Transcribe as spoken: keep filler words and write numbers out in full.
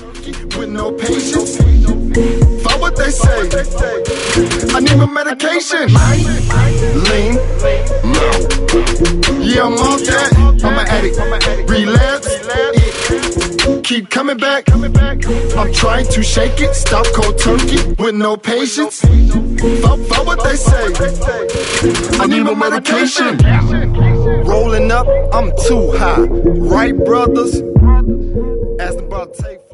turkey with no patience. Fuck what they say. I need my medication. Lean, low. Yeah, I'm off that. I'm an addict. Relapse. Keep coming back. I'm trying to shake it. Stop cold turkey with no patience. Fuck, fuck what they say. I need my medication. Rolling up, I'm too high. Right, brothers? Ask the brother, take